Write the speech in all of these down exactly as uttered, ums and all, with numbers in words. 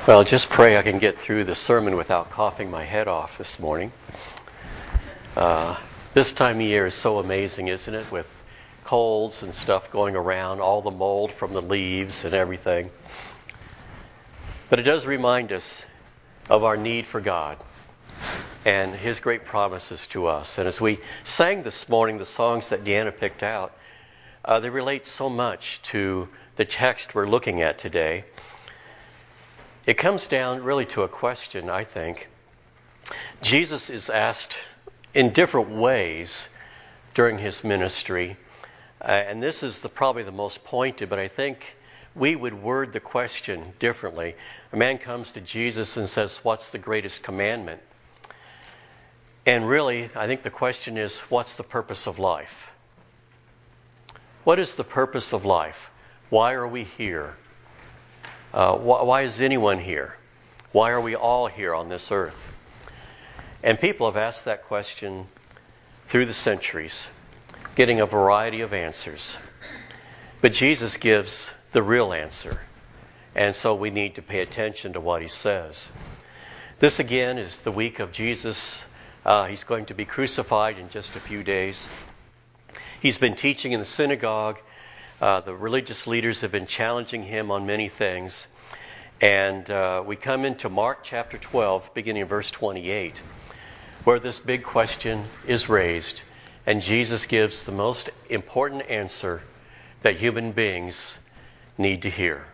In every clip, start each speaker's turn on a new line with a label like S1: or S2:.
S1: Well, just pray I can get through the sermon without coughing my head off this morning. Uh, this time of year is so amazing, isn't it? With colds and stuff going around, all the mold from the leaves and everything. But it does remind us of our need for God and His great promises to us. And as we sang this morning, the songs that Deanna picked out, uh, they relate so much to the text we're looking at today. It comes down really to a question, I think. Jesus is asked in different ways during His ministry, uh, and this is the, probably the most pointed, but I think we would word the question differently. A man comes to Jesus and says, "What's the greatest commandment?" And really, I think the question is, what's the purpose of life? What is the purpose of life? Why are we here? Uh, wh- why is anyone here? Why are we all here on this earth? And people have asked that question through the centuries, getting a variety of answers. But Jesus gives the real answer. And so we need to pay attention to what He says. This again is the week of Jesus. Uh, he's going to be crucified in just a few days. He's been teaching in the synagogue. Uh, the religious leaders have been challenging Him on many things. And uh, we come into Mark chapter twelve, beginning in verse twenty-eight, where this big question is raised. And Jesus gives the most important answer that human beings need to hear.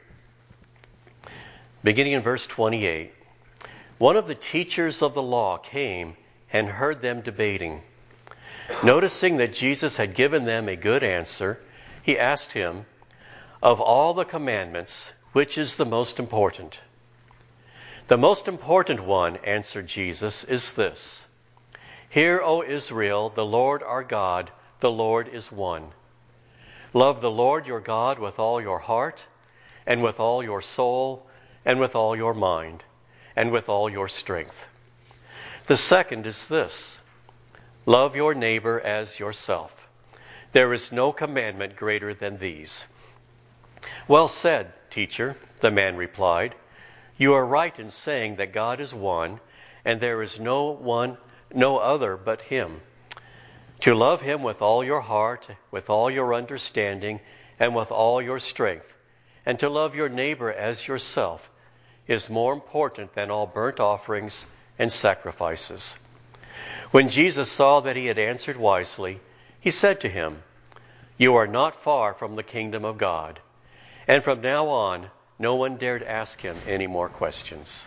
S1: Beginning in verse twenty-eight, one of the teachers of the law came and heard them debating. Noticing that Jesus had given them a good answer, he asked him, "Of all the commandments, which is the most important?" "The most important one," answered Jesus, "is this. Hear, O Israel, the Lord our God, the Lord is one. Love the Lord your God with all your heart, and with all your soul, and with all your mind, and with all your strength. The second is this. Love your neighbor as yourself. There is no commandment greater than these." "Well said, teacher," the man replied. "You are right in saying that God is one, and there is no one, no other but Him. To love Him with all your heart, with all your understanding, and with all your strength, and to love your neighbor as yourself, is more important than all burnt offerings and sacrifices." When Jesus saw that he had answered wisely, He said to him, "You are not far from the kingdom of God." And from now on, no one dared ask him any more questions.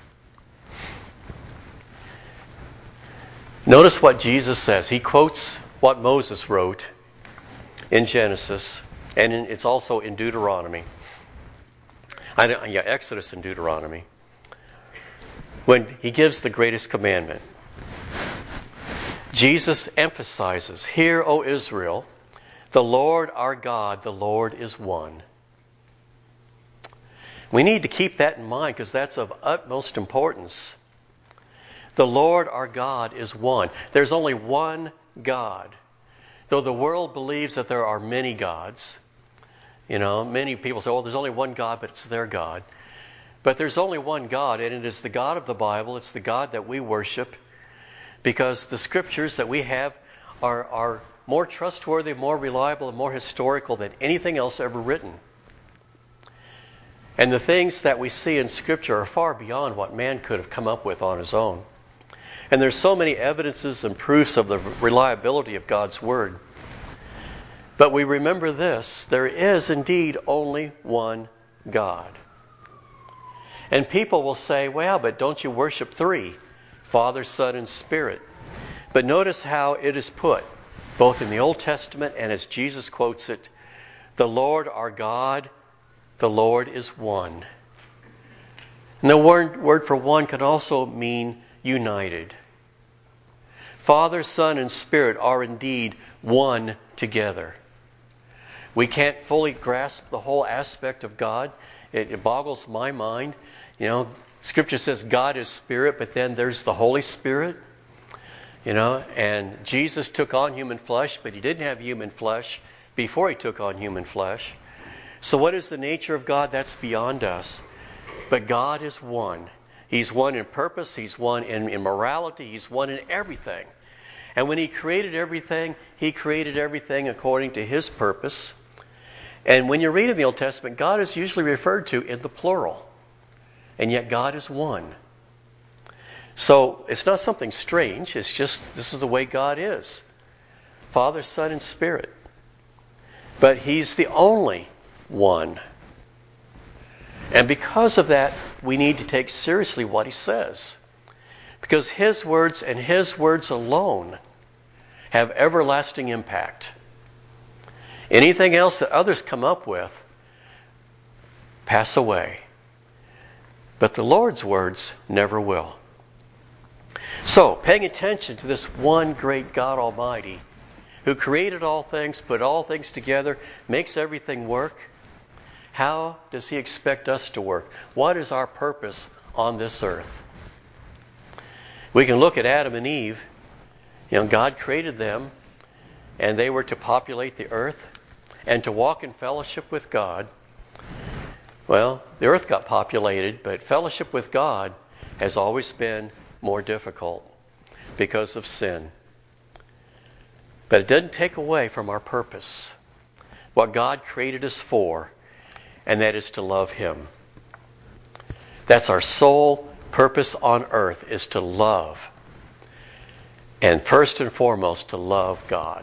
S1: Notice what Jesus says. He quotes what Moses wrote in Genesis, and in, it's also in Deuteronomy. I, yeah, Exodus and Deuteronomy. When he gives the greatest commandment, Jesus emphasizes, "Hear, O Israel, the Lord our God, the Lord is one." We need to keep that in mind because that's of utmost importance. The Lord our God is one. There's only one God. Though the world believes that there are many gods, you know, many people say, "Oh, there's only one God, but it's their God." But there's only one God, and it is the God of the Bible. It's the God that we worship, because the scriptures that we have are, are more trustworthy, more reliable, and more historical than anything else ever written. And the things that we see in Scripture are far beyond what man could have come up with on his own. And there's so many evidences and proofs of the reliability of God's Word. But we remember this, there is indeed only one God. And people will say, "Well, but don't you worship three? Father, Son, and Spirit." But notice how it is put, both in the Old Testament and as Jesus quotes it, "The Lord our God, the Lord is one." And the word, word for one can also mean united. Father, Son, and Spirit are indeed one together. We can't fully grasp the whole aspect of God. It, it boggles my mind. You know, Scripture says God is Spirit, but then there's the Holy Spirit. You know, and Jesus took on human flesh, but He didn't have human flesh before He took on human flesh. So what is the nature of God? That's beyond us. But God is one. He's one in purpose. He's one in, in morality. He's one in everything. And when He created everything, He created everything according to His purpose. And when you read in the Old Testament, God is usually referred to in the plural. And yet God is one. So it's not something strange. It's just this is the way God is. Father, Son, and Spirit. But He's the only one. And because of that, we need to take seriously what He says. Because His words and His words alone have everlasting impact. Anything else that others come up with pass away. But the Lord's words never will. So, paying attention to this one great God Almighty, who created all things, put all things together, makes everything work, how does He expect us to work? What is our purpose on this earth? We can look at Adam and Eve. You know, God created them, and they were to populate the earth and to walk in fellowship with God. Well, the earth got populated, but fellowship with God has always been more difficult because of sin. But it doesn't take away from our purpose, what God created us for, and that is to love Him. That's our sole purpose on earth, is to love. And first and foremost, to love God.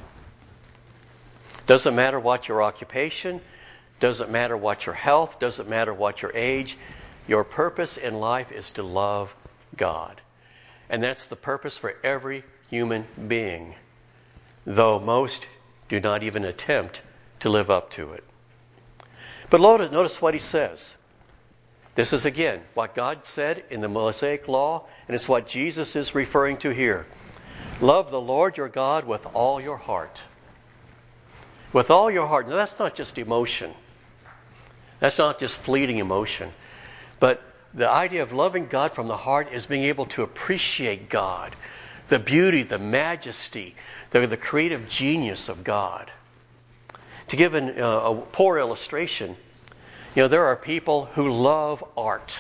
S1: Doesn't matter what your occupation, doesn't matter what your health, doesn't matter what your age. Your purpose in life is to love God. And that's the purpose for every human being, though most do not even attempt to live up to it. But notice what He says. This is again what God said in the Mosaic Law, and it's what Jesus is referring to here. Love the Lord your God with all your heart. With all your heart. Now that's not just emotion. That's not just fleeting emotion. But the idea of loving God from the heart is being able to appreciate God, the beauty, the majesty, the, the creative genius of God. To give an, uh, a poor illustration, you know, there are people who love art.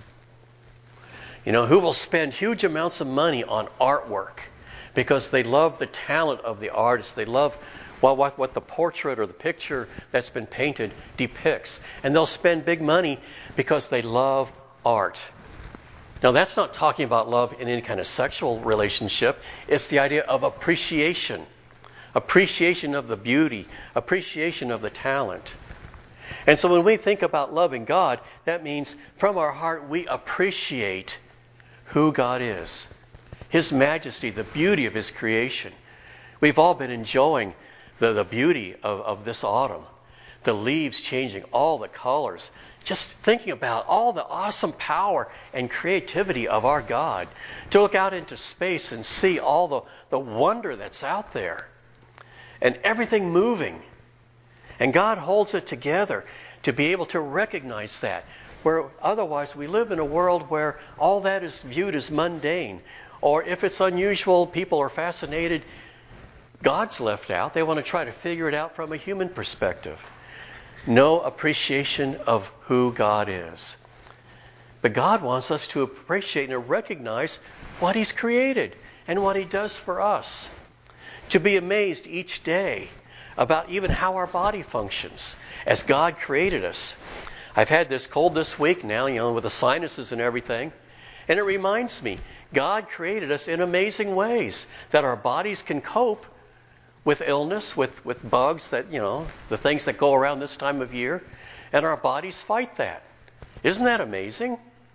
S1: You know, who will spend huge amounts of money on artwork because they love the talent of the artist. They love what, what, what the portrait or the picture that's been painted depicts. And they'll spend big money because they love art. Now, that's not talking about love in any kind of sexual relationship. It's the idea of appreciation. Appreciation of the beauty. Appreciation of the talent. And so when we think about loving God, that means from our heart we appreciate who God is. His majesty, the beauty of His creation. We've all been enjoying the, the beauty of, of this autumn. The leaves changing, all the colors. Just thinking about all the awesome power and creativity of our God. To look out into space and see all the, the wonder that's out there. And everything moving. And God holds it together to be able to recognize that. Where otherwise we live in a world where all that is viewed as mundane. Or if it's unusual, people are fascinated. God's left out. They want to try to figure it out from a human perspective. No appreciation of who God is. But God wants us to appreciate and recognize what He's created and what He does for us. To be amazed each day about even how our body functions as God created us. I've had this cold this week now, you know, with the sinuses and everything. And it reminds me, God created us in amazing ways that our bodies can cope with illness, with, with bugs, that, you know, the things that go around this time of year. And our bodies fight that. Isn't that amazing?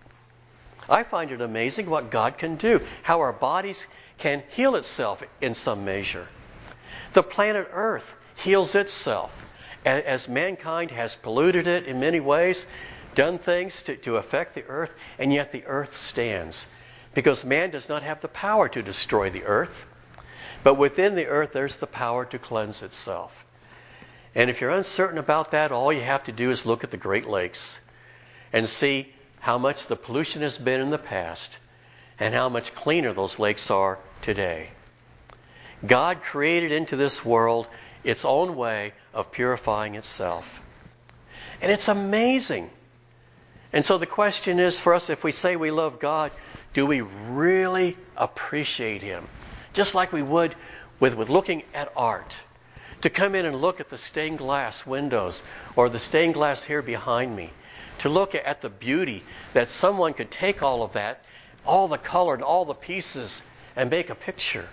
S1: I find it amazing what God can do. How our bodies can heal itself in some measure. The planet Earth heals itself. As mankind has polluted it in many ways, done things to, to affect the earth, and yet the earth stands. Because man does not have the power to destroy the earth. But within the earth, there's the power to cleanse itself. And if you're uncertain about that, all you have to do is look at the Great Lakes and see how much the pollution has been in the past and how much cleaner those lakes are today. God created into this world its own way of purifying itself. And it's amazing. And so the question is for us, if we say we love God, do we really appreciate Him? Just like we would with, with looking at art. To come in and look at the stained glass windows or the stained glass here behind me. To look at the beauty that someone could take all of that, all the color and all the pieces, and make a picture.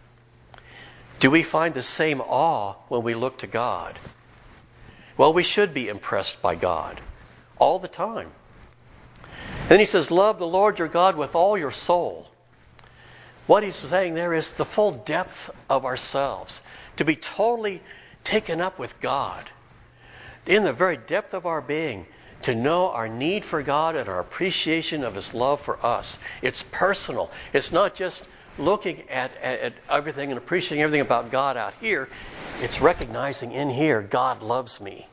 S1: Do we find the same awe when we look to God? Well, we should be impressed by God all the time. Then he says, love the Lord your God with all your soul. What he's saying there is the full depth of ourselves. To be totally taken up with God. In the very depth of our being. To know our need for God and our appreciation of His love for us. It's personal. It's not just looking at, at, at everything and appreciating everything about God out here. It's recognizing in here, God loves me.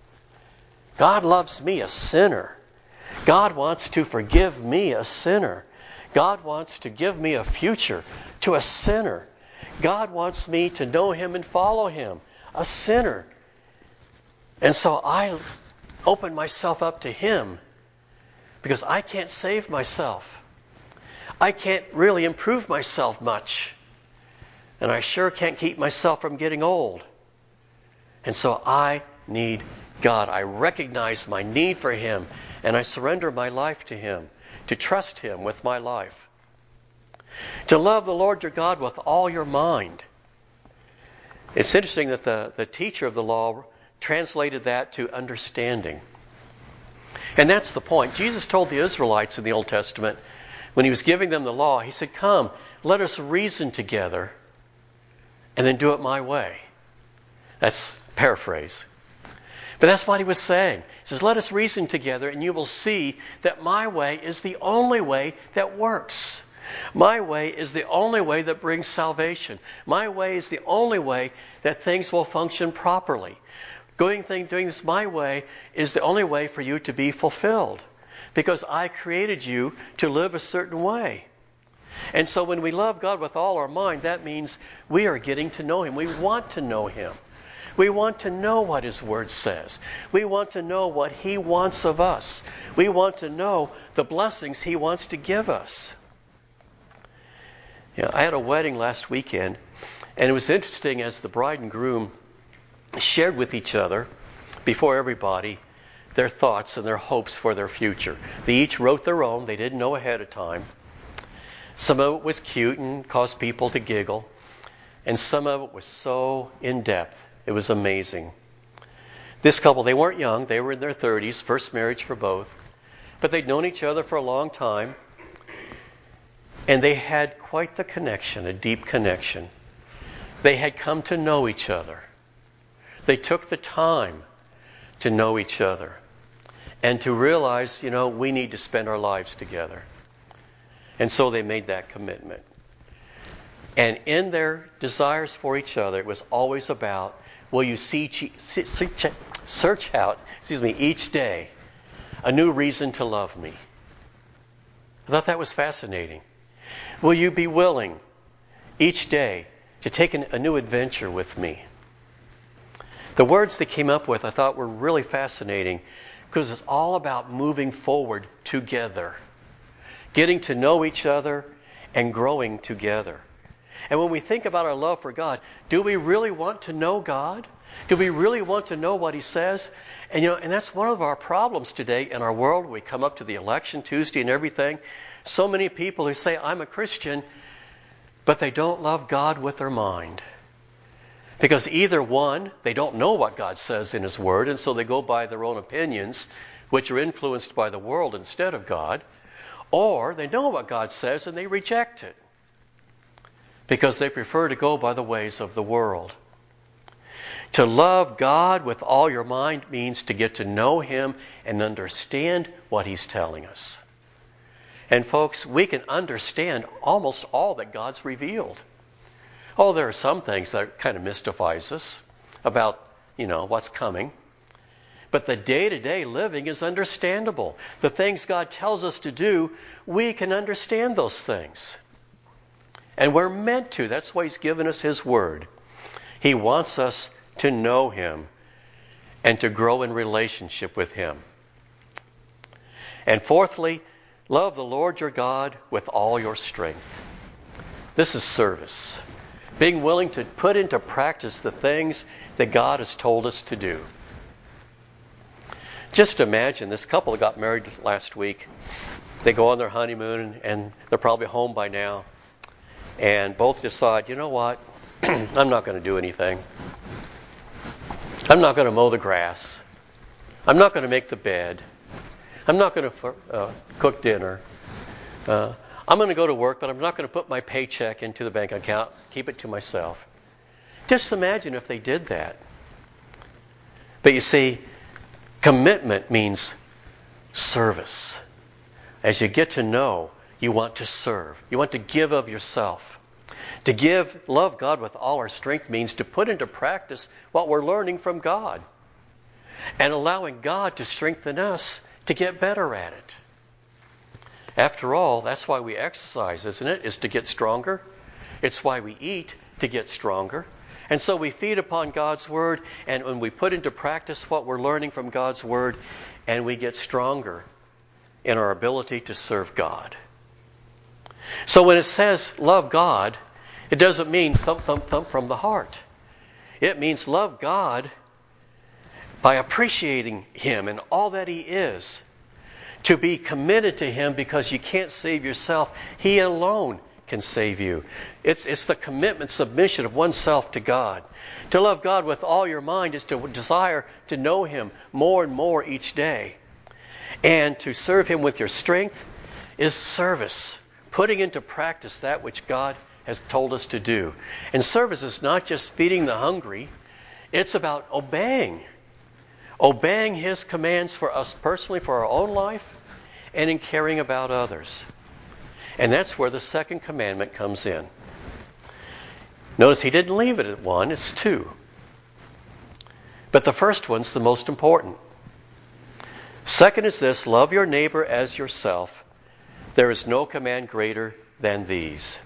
S1: God loves me, a sinner. God wants to forgive me, a sinner. God wants to give me a future to a sinner. God wants me to know Him and follow Him, a sinner. And so I open myself up to Him because I can't save myself. I can't really improve myself much. And I sure can't keep myself from getting old. And so I need God. I recognize my need for Him and I surrender my life to Him, to trust Him with my life. To love the Lord your God with all your mind. It's interesting that the, the teacher of the law translated that to understanding. And that's the point. Jesus told the Israelites in the Old Testament, when He was giving them the law, He said, come, let us reason together and then do it my way. That's paraphrase. But that's what He was saying. He says, let us reason together and you will see that my way is the only way that works. My way is the only way that brings salvation. My way is the only way that things will function properly. Going thing, doing this my way is the only way for you to be fulfilled. Because I created you to live a certain way. And so when we love God with all our mind, that means we are getting to know Him. We want to know Him. We want to know what His Word says. We want to know what He wants of us. We want to know the blessings He wants to give us. You know, I had a wedding last weekend, and it was interesting as the bride and groom shared with each other, before everybody, their thoughts and their hopes for their future. They each wrote their own. They didn't know ahead of time. Some of it was cute and caused people to giggle. And some of it was so in-depth. It was amazing. This couple, they weren't young. They were in their thirties, first marriage for both. But they'd known each other for a long time. And they had quite the connection, a deep connection. They had come to know each other. They took the time to know each other and to realize, you know, we need to spend our lives together. And so they made that commitment. And in their desires for each other, it was always about, will you see, search out, excuse me, each day a new reason to love me? I thought that was fascinating. Will you be willing each day to take an, a new adventure with me? The words they came up with I thought were really fascinating because it's all about moving forward together. Getting to know each other and growing together. And when we think about our love for God, do we really want to know God? Do we really want to know what He says? And you know, and that's one of our problems today in our world. We come up to the election Tuesday and everything. So many people who say, I'm a Christian, but they don't love God with their mind. Because either one, they don't know what God says in His Word, and so they go by their own opinions, which are influenced by the world instead of God. Or they know what God says and they reject it. Because they prefer to go by the ways of the world. To love God with all your mind means to get to know Him and understand what He's telling us. And folks, we can understand almost all that God's revealed. Oh, there are some things that kind of mystifies us about, you know, what's coming. But the day-to-day living is understandable. The things God tells us to do, we can understand those things. And we're meant to. That's why He's given us His Word. He wants us to know Him and to grow in relationship with Him. And fourthly, love the Lord your God with all your strength. This is service. Being willing to put into practice the things that God has told us to do. Just imagine this couple that got married last week. They go on their honeymoon and they're probably home by now. And both decide, you know what? I'm not going to do anything. I'm not going to mow the grass. I'm not going to make the bed. I'm not going to uh, cook dinner. Uh, I'm going to go to work, but I'm not going to put my paycheck into the bank account, keep it to myself. Just imagine if they did that. But you see, commitment means service. As you get to know, you want to serve. You want to give of yourself. To give, love God with all our strength means to put into practice what we're learning from God. And allowing God to strengthen us to get better at it. After all, that's why we exercise, isn't it? Is to get stronger. It's why we eat, to get stronger. And so we feed upon God's Word, and when we put into practice what we're learning from God's Word, and we get stronger in our ability to serve God. So when it says love God, it doesn't mean thump, thump, thump from the heart. It means love God by appreciating Him and all that He is. To be committed to Him because you can't save yourself. He alone can save you. It's, it's the commitment, submission of oneself to God. To love God with all your mind is to desire to know Him more and more each day. And to serve Him with your strength is service. Putting into practice that which God has told us to do. And service is not just feeding the hungry. It's about obeying. Obeying His commands for us personally, for our own life, and in caring about others. And that's where the second commandment comes in. Notice He didn't leave it at one, it's two. But the first one's the most important. Second is this, love your neighbor as yourself. There is no command greater than these.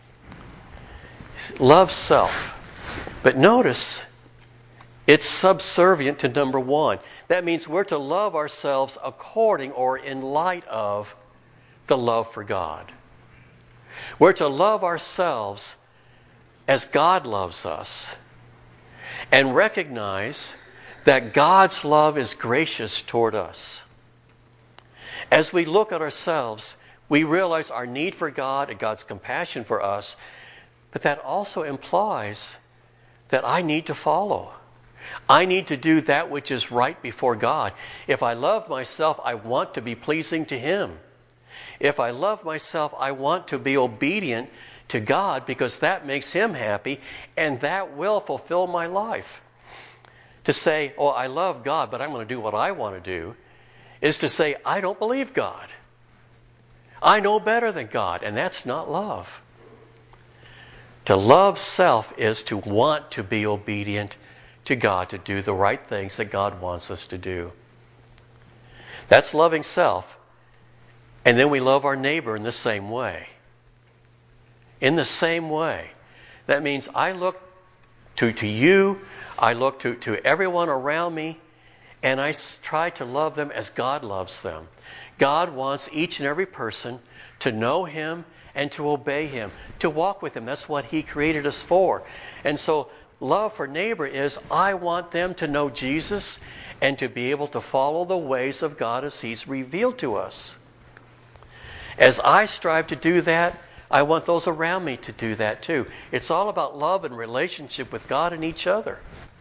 S1: Love self. But notice, it's subservient to number one. That means we're to love ourselves according or in light of the love for God. We're to love ourselves as God loves us and recognize that God's love is gracious toward us. As we look at ourselves, we realize our need for God and God's compassion for us, but that also implies that I need to follow. I need to do that which is right before God. If I love myself, I want to be pleasing to Him. If I love myself, I want to be obedient to God because that makes Him happy and that will fulfill my life. To say, oh, I love God, but I'm going to do what I want to do, is to say, I don't believe God. I know better than God, and that's not love. To love self is to want to be obedient to God, to do the right things that God wants us to do. That's loving self. And then we love our neighbor in the same way. In the same way. That means I look to, to you, I look to, to everyone around me, and I try to love them as God loves them. God wants each and every person to know Him and to obey Him, to walk with Him. That's what He created us for. And so love for neighbor is I want them to know Jesus and to be able to follow the ways of God as He's revealed to us. As I strive to do that, I want those around me to do that too. It's all about love and relationship with God and each other.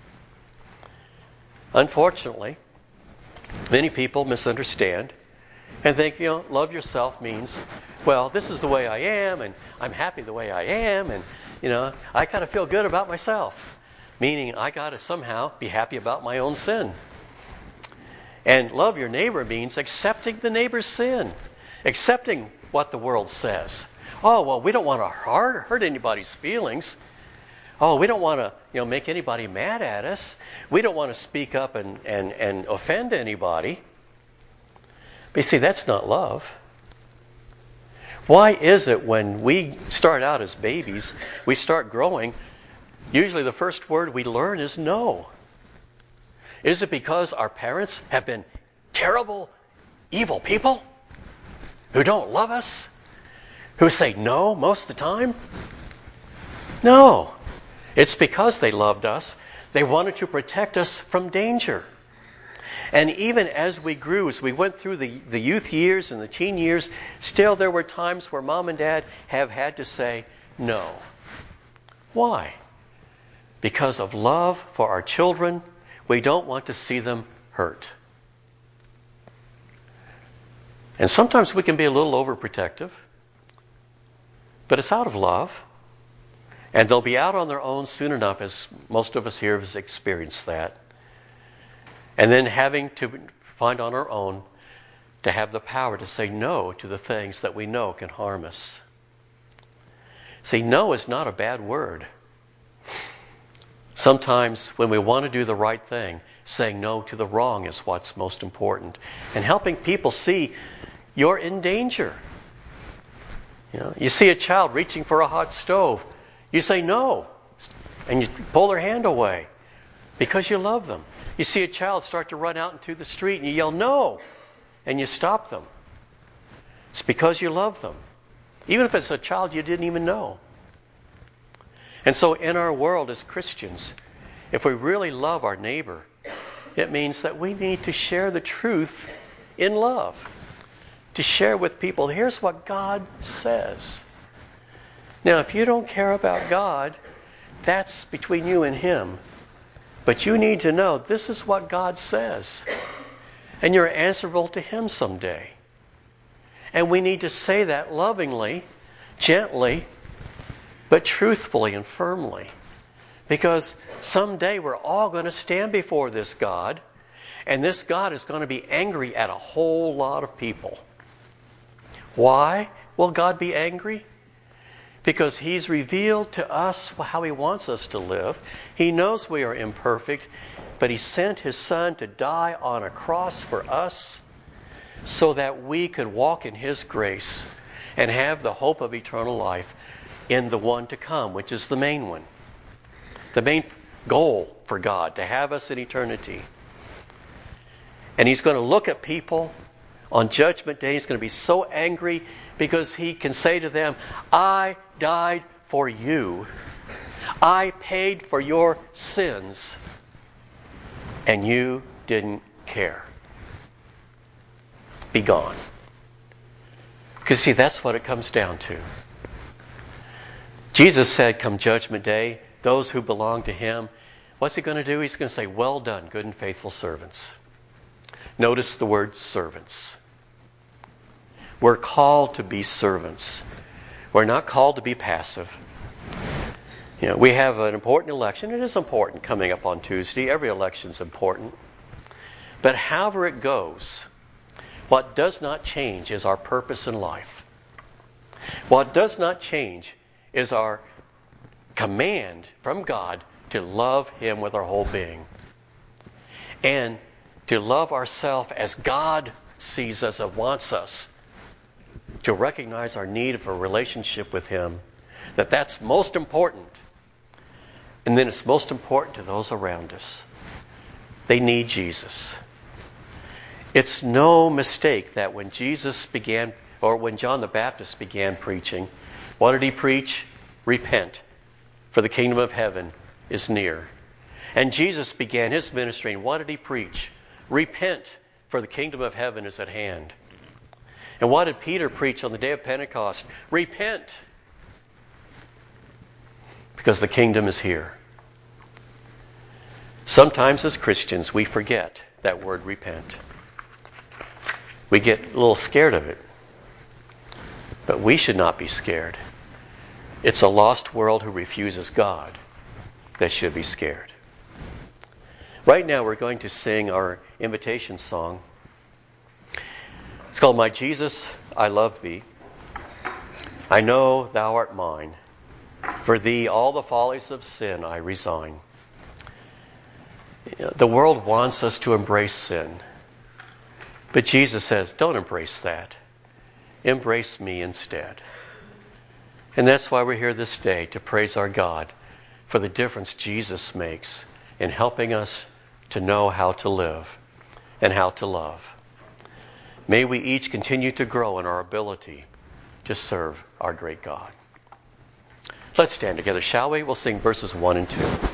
S1: Unfortunately, many people misunderstand and think, you know, love yourself means, well, this is the way I am, and I'm happy the way I am, and, you know, I kind of feel good about myself. Meaning, I got to somehow be happy about my own sin. And love your neighbor means accepting the neighbor's sin. Accepting what the world says. Oh, well, we don't want to hurt, hurt anybody's feelings. Oh, we don't want to, you know, make anybody mad at us. We don't want to speak up and, and, and offend anybody. But you see, that's not love. Why is it when we start out as babies, we start growing, usually the first word we learn is no? Is it because our parents have been terrible, evil people? who don't love us, who say no most of the time? No. It's because they loved us. They wanted to protect us from danger. And even as we grew, as we went through the, the youth years and the teen years, still there were times where Mom and Dad have had to say no. Why? Because of love for our children, we don't want to see them hurt. And sometimes we can be a little overprotective, but it's out of love. And they'll be out on their own soon enough, as most of us here have experienced that. And then having to find on our own to have the power to say no to the things that we know can harm us. See, no is not a bad word. Sometimes when we want to do the right thing, saying no to the wrong is what's most important. And helping people see you're in danger. You know, you see a child reaching for a hot stove. You say no, and you pull their hand away because you love them. You see a child start to run out into the street, and you yell no, and you stop them. It's because you love them, even if it's a child you didn't even know. And so in our world as Christians, if we really love our neighbor, it means that we need to share the truth in love. To share with people, here's what God says. Now, if you don't care about God, that's between you and Him. But you need to know this is what God says. And you're answerable to Him someday. And we need to say that lovingly, gently, but truthfully and firmly. Because someday we're all going to stand before this God, and this God is going to be angry at a whole lot of people. Why will God be angry? Because He's revealed to us how He wants us to live. He knows we are imperfect, but He sent His Son to die on a cross for us so that we could walk in His grace and have the hope of eternal life in the one to come, which is the main one. The main goal for God, to have us in eternity. And He's going to look at people on Judgment Day. He's going to be so angry because He can say to them, I died for you. I paid for your sins. And you didn't care. Be gone. Because see, that's what it comes down to. Jesus said, come Judgment Day, those who belong to Him, what's He going to do? He's going to say, well done, good and faithful servants. Notice the word servants. We're called to be servants. We're not called to be passive. You know, we have an important election. It is important coming up on Tuesday. Every election is important. But however it goes, what does not change is our purpose in life. What does not change is our command from God to love Him with our whole being. And to love ourselves as God sees us and wants us. To recognize our need of a relationship with Him. That that's most important. And then it's most important to those around us. They need Jesus. It's no mistake that when Jesus began, or when John the Baptist began preaching, what did he preach? Repent, for the kingdom of heaven is near. And Jesus began His ministry, and what did He preach? Repent, for the kingdom of heaven is at hand. And what did Peter preach on the day of Pentecost? Repent, because the kingdom is here. Sometimes as Christians we forget that word repent. We get a little scared of it. But we should not be scared. It's a lost world who refuses God that should be scared. Right now we're going to sing our invitation song. It's called My Jesus, I Love Thee. I know Thou art mine. For Thee all the follies of sin I resign. The world wants us to embrace sin. But Jesus says, don't embrace that. Embrace me instead. And that's why we're here this day, to praise our God for the difference Jesus makes in helping us to know how to live and how to love. May we each continue to grow in our ability to serve our great God. Let's stand together, shall we? We'll sing verses one and two.